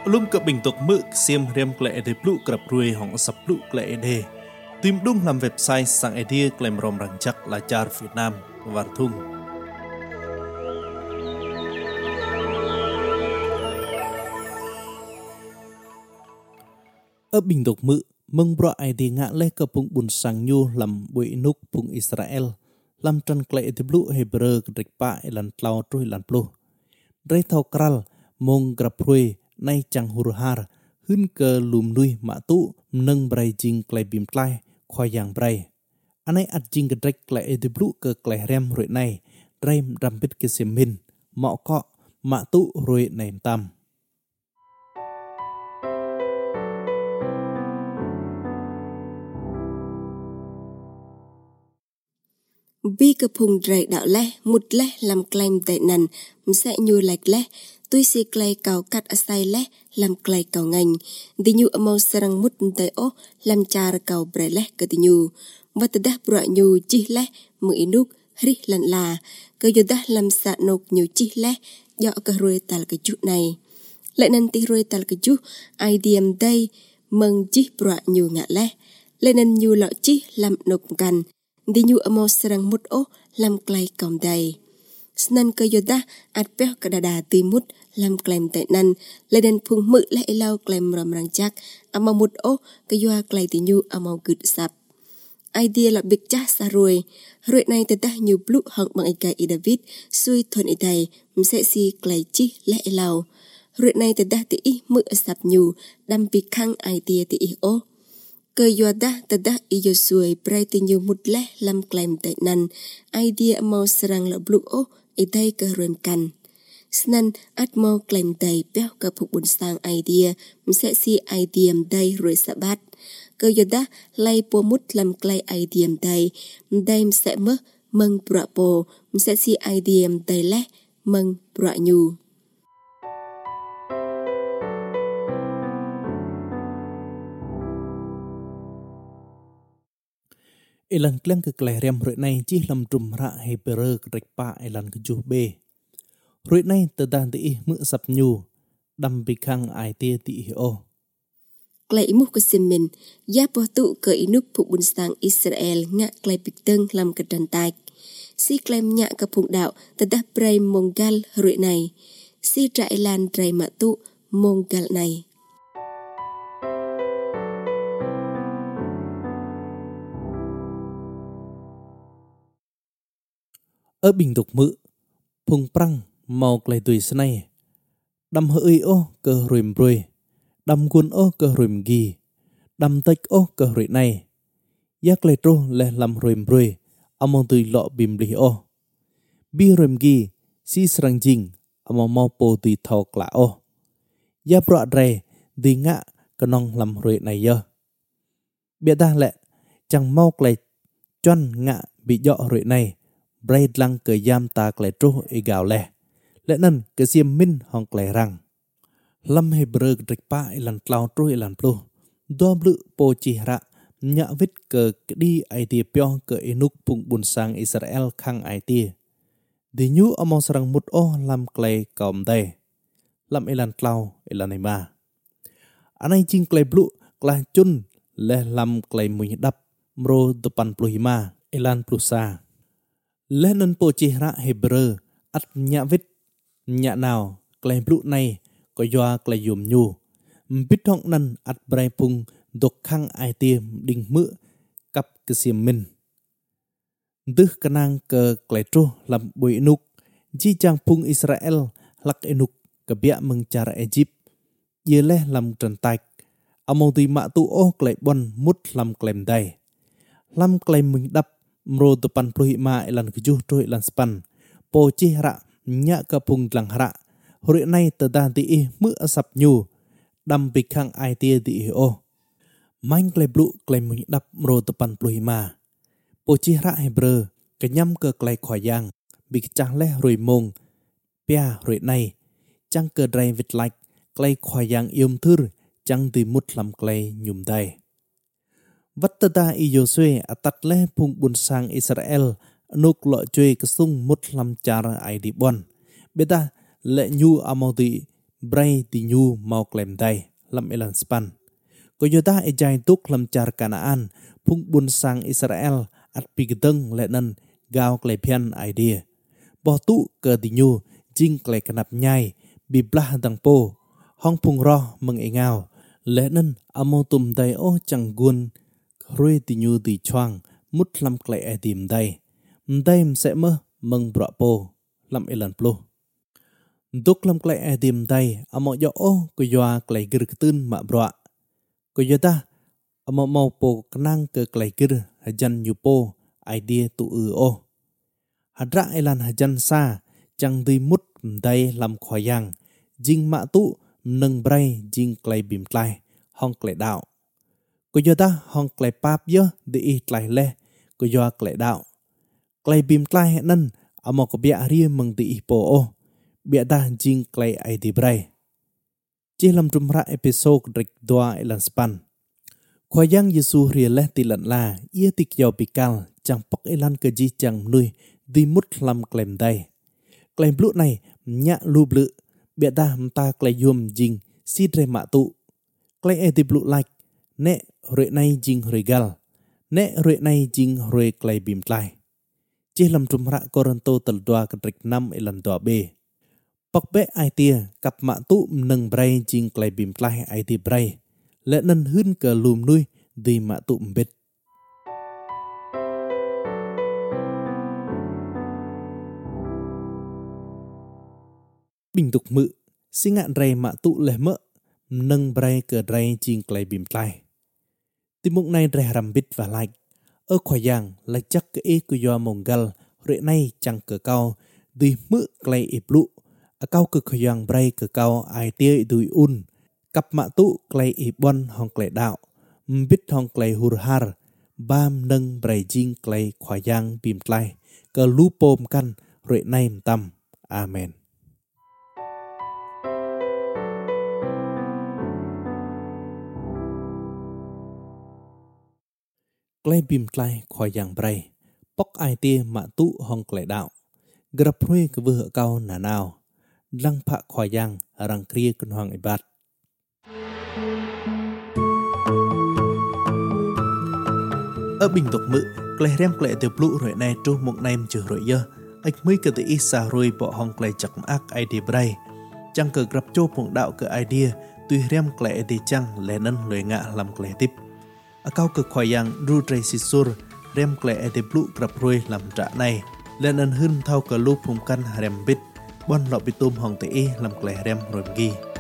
Lum ke bình tục mực xiêm riêng klệ để pluk grab ruồi hong sập pluk klệ để tìm đúng làm website sang idea klem rom răng chắc là char Việt Nam và thung. Ở bình tục mực mừng bro idea ngã lê ke pung bun sang nhu làm bụi núc pung Israel làm trần klệ để pluk Hebrew kịch pa elan tlau trôi lan pluk. Rây thao kral mong grab ruồi nay chẳng hurhar hưng cơ lùm nuôi mã tụ nâng bray jing klay bìm klay khoai yang bray anh ấy ắt jing cái trách klay ediblu cơ klay rem rồi này rem ram bít cái xiêm min mọ cọ mã tụ rồi này tam bi cơ phùng rải đạo lẽ một lẽ làm claim tại nần sẽ như lạch lẽ tôi si clay cầu cắt asai lẽ làm clay cầu ngành đi như mau serang mút tại ô làm char cầu bray lẽ cái đi như và từ đáp bọa như chi lẽ mười nút ri lần là cái giờ đáp làm sạ nộp nhiều chi lẽ do cái rồi tal cái chút này lại nên ti rồi tal cái chút idm đây mừng chi bọa nhiều ngã lẽ lên nên như lọ chi làm nộpกันđi như mau serang mút ô làm clay cầu đầy Snan ke yoda at peh kadada timut lam klaim tại nan leden phung mự lại lao klaim ram rang chắc ama mut o ke yoa klai ti nyu ama gud sap idea là big cha sa rồi này ta ta nhiều blue hang bằng ai i David suy thuần i thầy sẽ si klai chi lại lao rồi này ta ta ti mự sap nyu đam big khang idea ti o ke yoda ta ta i yo suy prai ti nyu mut le lam klaim tại nan idea mau serang la blue o idai ke rem kan snan atmo claim dai peo ka phuk bun sang idea sẽ si idea dai rồi sabat ke yoda lai po mut lam clay idea dai sẽ mơ mừng prapo sẽ si idea dai le mừng pra nyu Elan kleng ke kleh rem rồi này chỉ làm trùm ra Hebrew kịch pa elan ke juh be rồi này từ đàn ti mượn sập nhu đâm bị khang ai tia ti o klei mu ke simin ya po tu ke inuk phuk bun sang Israel ngak klei pikteng lam ke dan tai si klem nya ke phuk đạo từ đáp pray mongal rồi này si tra elan trai ma tu mongal này ở bình tục mự phung prang màu klei tùy snai đâm hơi ô cơ rìm ruồi đâm quân ô cơ rìm gì đâm tách ô cơ rồi này giác klei trô le làm rìm ruồi among tùy lọ bìm lì ô bi rìm gì si srang jing among mau po tùy thao klạ ô ya bọa rè đi ngạ kanong làm ruồi này giờ biết ta lệ chẳng mau klei choan ngạ bị dọ ruồi này Bray lang ke yam ta klei tro e gao le lẽ nan ke xiêm min hong klei rang lam Hebrew trịch pa elan tlau tro elan plo do blu po chi ra nya vít ke đi ai ti pyo ke enuk pung bun sang Israel khang ai ti di nyu among sarang mut o lam klei kaum dai lam elan tlau elan ma anai ching klei blu kla chun le lam klei mun dap mro depan pluhima elan plusa Lennon po chi ra Hebrew at nhạ vít nhạ nào klei blu này có doa klei yum nyu bít hong nan at brai pung dok khang ai tiêm đinh mự cặp ke xiêm min dых kanang ke klei tro lam bui enuk ji chang pung Israel lak enuk ke bia meng cara Egypt ye le lam trần tai among ti ma tu o klei bon mut lam klem dai lam klei mun dap mro depan pluhima elan kejuh troi elan span po chi ra nya ka pung lang hara hore nai ta dan ti mu asap nyu dam bikang ai tia ti o main klei blu klei mun dap mro depan pluhima po chi ra Hebrew kenyam ke klei khoyang bik chang le roi mong pia hore nai chang ke drai vit like klei khoyang yum thur chang ti mut lam klei nyum dai Vattata i Joshua atat le phung bun sang Israel nuk lo chơi kesung mut lam cara ai di bon beta le nyu amoti bray ti nyu mau klem dai lam elan span. Ko yota ejai tuk lam jar Kanaan phung bun sang Israel at pigdeng lenan gao klepian idea. Bo tu ke ti nyu jing klei kanap nyai biblah dang po hong phung roh meng engao lenan amo tum dai o changgun rui ti nyu ti choang mut lam klei edim dai. Mdai mse mơ meng bra po lam elan plo. Duk lam klei edim dai amo yo o ko yoa klei gir ketun ma bra. Ko yota amo mau po kenang ke klei gir hajan yupo idea tu o. Hadra elan hajan sa chang di mut mdai lam khoyang jing ma tu nâng bray jing klei bim klei hong klei đạo. Ko yota hong klei pap yo di i klei le ko yoa klei đạo. Klei bim klei nan amo ko bia ria meng di i po o. Bia da jing klei ai di bray. Chỉ làm trùm ra episode rịch doa elan span. Khoyang Yesu ria leh ti lan la ia ti kiao pikal chang pok elan ke ji chang nuôi di mut lam klem dai. Klem blu này nhạ lu blu bia da mta klei yum jing si dre ma tu. Klei ai di blu like ne roi nai jing roi gal. Ne roi nai jing roi klei bim klei. Chỉ làm trùm ra Koronto tel doa ke rịch nam elan doa be. Pok be ai tia cặp mạ tụ nâng bray jing klei bim klei ai ti bray. Lệ nân hưn cờ lùm nuôi đi mạ tụ mbết. Bình tục mự, xin ngạn rầy mạ tụ lệ mỡ, nâng bray cờ rầy jing klei bim klei. Tìm mục này rè rằm bít và lạch. Ở khoa giang là chắc cái ý của doa mông gal, rệ này chẳng cờ cao, đi mự klei ịp lụ. Ở cao cờ khoa giang bray cờ cao ai tia đùi un. Cặp mạ tụ klei ibon hong klei đạo, mbít hong klei hurhar, bam nâng bray jing klei khoyang bim klei, cơ lu pom kan roi nai tam. Amen. Klei bim klei khoyang bray, pok ai tia mạ tụ hong klei đạo, grab hui ke vừa cao nà nào, lăng phạ khoyang rang kria kun hong ibat. Ở bình tục mự, klei rem klei tiêu blu rồi này tru một nem trừ rồi dơ. Ếch mới cơ tự ý xa rồi bỏ hong klei chak ác idea bray. Chẳng cờ grab chô phụng đạo cơ idea, tuy rem klei thì chăng lè nân lưỡi ngạ làm klei tiếp. Ở cao cực khoai yang ru trây xì sur, rem klei tiêu blu grab rồi làm trả này. Lè nân hưn thao cờ lu phụng căn rem bít, bon lọ bị tôm hong tự ý làm klei rem rồi ghi.